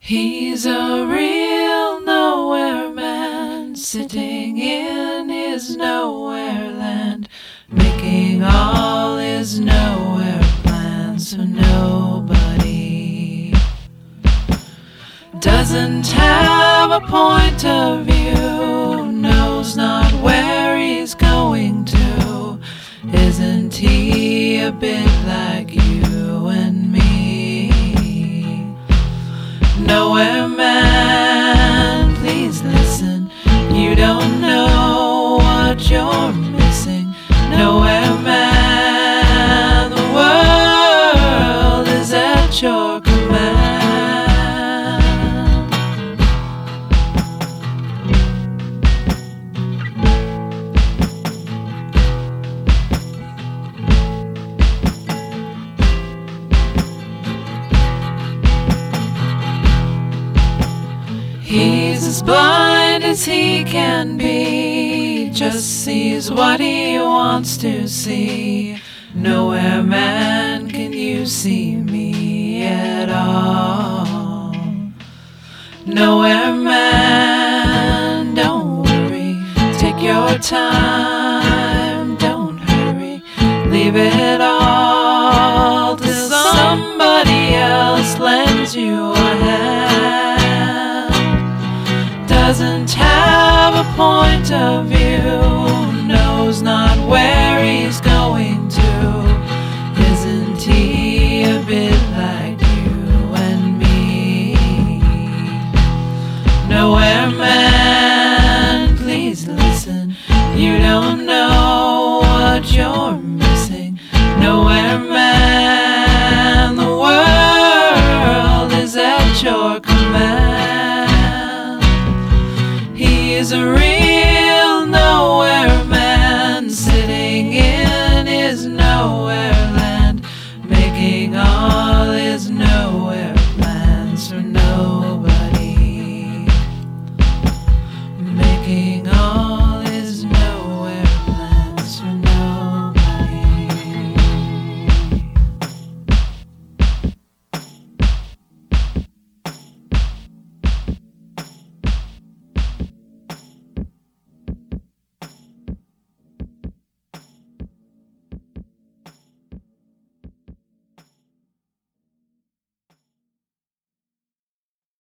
He's a real nowhere man, sitting in his nowhere land, making all his nowhere plans for nobody. Doesn't have a point of view, knows not where he's going to. Isn't he a bit like you and me? Nowhere man, please listen. You don't know what you're missing. Nowhere man, the world is at your command. He's as blind as he can be, just sees what he wants to see. Nowhere man, can you see me at all? Nowhere man, don't worry, take your time, don't hurry, leave it all till somebody else lends you a hand. Doesn't have a point of view, knows not where he's going to. Isn't he a bit like you and me? Nowhere man, please listen. You don't know what you're missing. Nowhere man, the world is at your command. He's a real